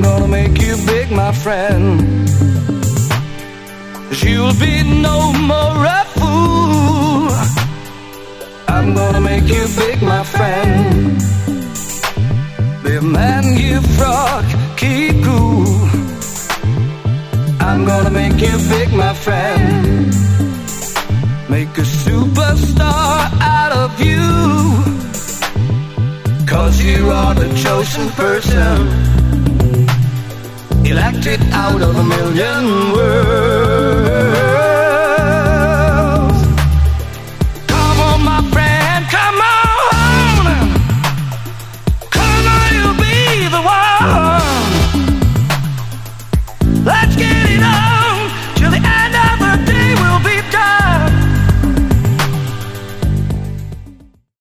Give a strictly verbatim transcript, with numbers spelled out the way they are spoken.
I'm gonna make you big, my friend. You'll be no more a fool. I'm gonna make you big, my friend. Be a man, give frog, keep cool. I'm gonna make you big, my friend. Make a superstar out of you, 'cause you are the chosen person, elected out of a million worlds.